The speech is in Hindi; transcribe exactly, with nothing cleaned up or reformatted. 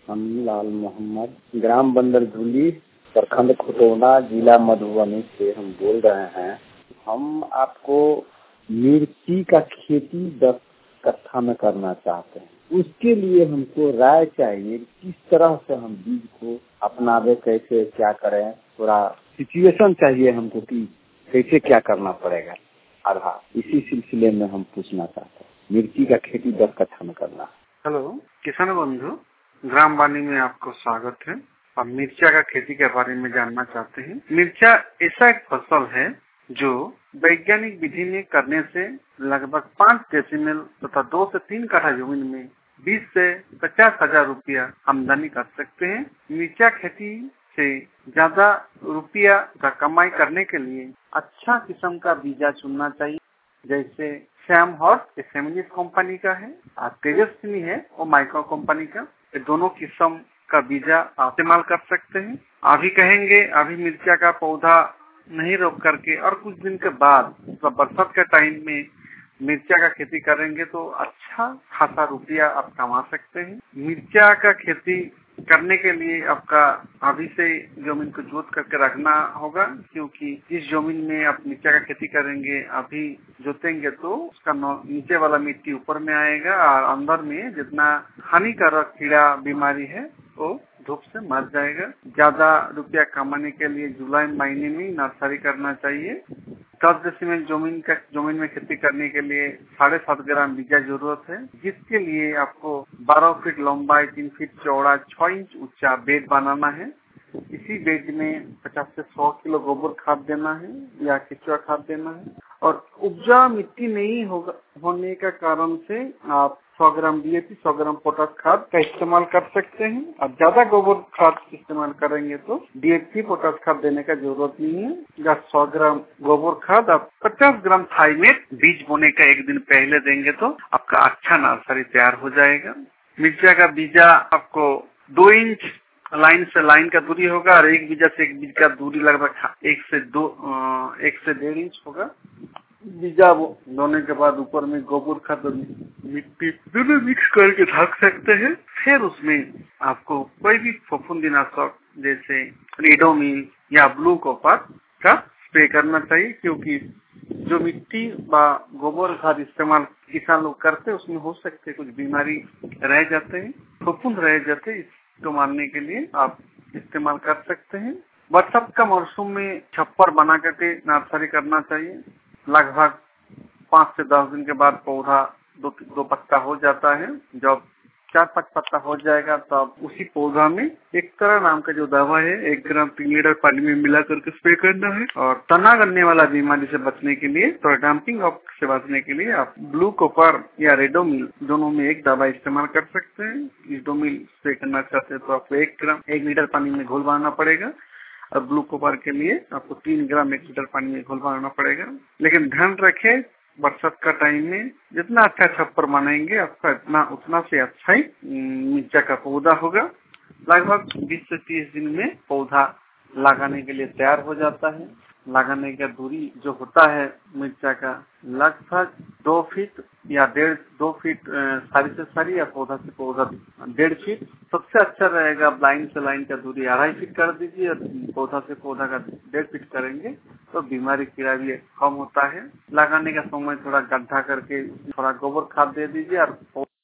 हम लाल मोहम्मद, ग्राम बंदरधुली, प्रखंड खुटौना, जिला मधुबनी से हम बोल रहे हैं। हम आपको मिर्ची का खेती दस कट्ठा में करना चाहते हैं। उसके लिए हमको राय चाहिए, किस तरह से हम बीज को अपनावे, कैसे क्या करें, थोड़ा सिचुएशन चाहिए हमको कि कैसे क्या करना पड़ेगा। आधार इसी सिलसिले में हम पूछना चाहते हैं। मिर्ची का खेती दस कट्ठा में करना। हेलो किसान बंधु, ग्राम वाणी में आपको स्वागत है। आप मिर्चा का खेती के बारे में जानना चाहते हैं। मिर्चा ऐसा एक फसल है जो वैज्ञानिक विधि में करने से लगभग पाँच डेसिमल तथा दो से तीन कट्ठा जमीन में बीस से पचास हजार रुपया आमदनी कर सकते हैं। मिर्चा खेती से ज्यादा रुपया का कमाई करने के लिए अच्छा किस्म का बीजा चुनना चाहिए। जैसे श्याम हॉर्स फेमिनिस कंपनी का है और तेजस्विनी है वो माइक्रो कंपनी का। ये दोनों किस्म का बीजा आप इस्तेमाल कर सकते हैं। अभी कहेंगे अभी मिर्चा का पौधा नहीं रोक करके और कुछ दिन के बाद मतलब बरसात के टाइम में मिर्चा का खेती करेंगे तो अच्छा खासा रुपया आप कमा सकते हैं। मिर्चा का खेती करने के लिए आपका अभी से जमीन को जोत करके रखना होगा, क्योंकि इस जमीन में आप मिर्चा का खेती करेंगे अभी जोतेंगे तो उसका नीचे वाला मिट्टी ऊपर में आएगा और अंदर में जितना हानिकारक कीड़ा बीमारी है वो धूप से मर जाएगा। ज्यादा रुपया कमाने के लिए जुलाई महीने में नर्सरी करना चाहिए। दस डेसिमल जमीन का जमीन में खेती करने के लिए साढ़े सात ग्राम बीजा जरूरत है, जिसके लिए आपको बारह फीट लंबाई, तीन फीट चौड़ा, छह इंच ऊंचा बेड बनाना है। इसी बेड में पचास से सौ किलो गोबर खाद देना है या केचुआ खाद देना है। और उपजा मिट्टी नहीं होगा होने का कारण से आप सौ ग्राम डी ए पी, सौ ग्राम पोटास खाद का इस्तेमाल कर सकते हैं। अब ज्यादा गोबर खाद इस्तेमाल करेंगे तो डी ए पी, पोटास खाद देने का जरूरत नहीं है। या सौ ग्राम गोबर खाद आप पचास ग्राम थाइमेट बीज बोने का एक दिन पहले देंगे तो आपका अच्छा नर्सरी तैयार हो जाएगा। मिर्चा का बीजा आपको दो इंच लाइन से लाइन का दूरी होगा और एक बीजा से एक बीज का दूरी लगभग एक से दो एक से डेढ़ इंच होगा। बीजा बोने के बाद ऊपर में गोबर खाद मिट्टी दोनों मिक्स करके ढक सकते हैं। फिर उसमें आपको कोई भी फफूंदीनाशक जैसे रीडोमिल या ब्लू कॉपर का स्प्रे करना चाहिए, क्योंकि जो मिट्टी व गोबर खाद इस्तेमाल किसान लोग करते हैं उसमें हो सकते कुछ बीमारी रह जाते हैं, फफूंद रह जाते हैं। इसको मारने के लिए आप इस्तेमाल कर सकते हैं। बरसात का मौसम में छप्पर बना करके नर्सरी करना चाहिए। लगभग पाँच से दस दिन के बाद पौधा दो दो पत्ता हो जाता है। जब चार पाँच पत्ता हो जाएगा तब उसी पौधा में एक तरह नाम का जो दवा है एक ग्राम तीन लीटर पानी में मिला करके स्प्रे करना है। और तना गलने वाला बीमारी से बचने के लिए तो डंपिंग ऑफ से बचने के लिए आप ब्लू कॉपर या रेडोमिल दोनों में एक दवा इस्तेमाल कर सकते हैं। रेडोमिल स्प्रे करना चाहते हैं तो आपको एक ग्राम एक लीटर पानी में घोल बनाना पड़ेगा और ब्लू कॉपर के लिए आपको तीन ग्राम एक लीटर पानी में घोल बनाना पड़ेगा। लेकिन ध्यान रखें बरसात का टाइम में जितना अच्छा छप्पर बनाएंगे आपका इतना उतना से अच्छा ही मिर्चा का पौधा होगा। लगभग बीस से तीस दिन में पौधा लगाने के लिए तैयार हो जाता है। लगाने का दूरी जो होता है मिर्चा का लगभग दो फीट या डेढ़ दो फीट सारी से सारी या पौधा से पौधा डेढ़ फीट। सबसे अच्छा रहेगा लाइन से लाइन का दूरी अढ़ाई फीट कर दीजिए और पौधा से पौधा का डेढ़ फीट करेंगे तो बीमारी कीड़ा भी कम होता है। लगाने का समय थोड़ा गड्ढा करके थोड़ा गोबर खाद दे दीजिए और